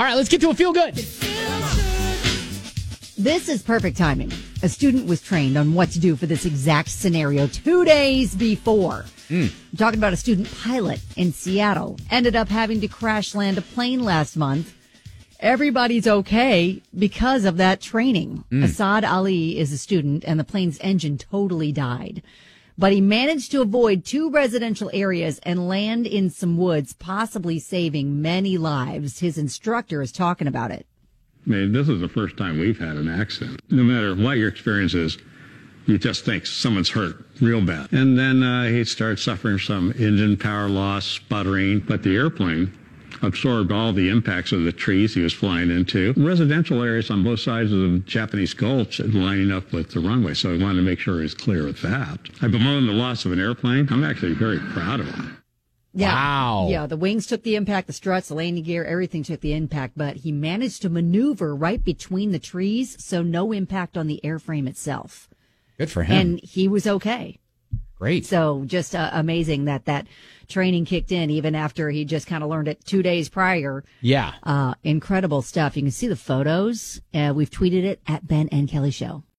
All right, let's get to a feel good. This is perfect timing. A student was trained on what to do for this exact scenario 2 days before. I'm talking about a student pilot in Seattle. Ended up having to crash land a plane last month. Everybody's okay because of that training. Assad Ali is a student, and the plane's engine totally died. But he managed to avoid 2 residential areas and land in some woods, possibly saving many lives. His instructor is talking about it. I mean, this is the first time we've had an accident. No matter what your experience is, you just think someone's hurt real bad. And then he started suffering some engine power loss, sputtering, but the airplane absorbed all the impacts of the trees he was flying into. Residential areas on both sides of the Japanese Gulch lining up with the runway, so I wanted to make sure he was clear of that. I bemoan the loss of an airplane. I'm actually very proud of him. Yeah. Wow. Yeah, the wings took the impact, the struts, the landing gear, everything took the impact, but he managed to maneuver right between the trees, so no impact on the airframe itself. Good for him. And he was okay. Great. So just amazing that training kicked in even after he just kind of learned it 2 days prior. Yeah. Incredible stuff. You can see the photos. We've tweeted it at Ben and Kelly Show.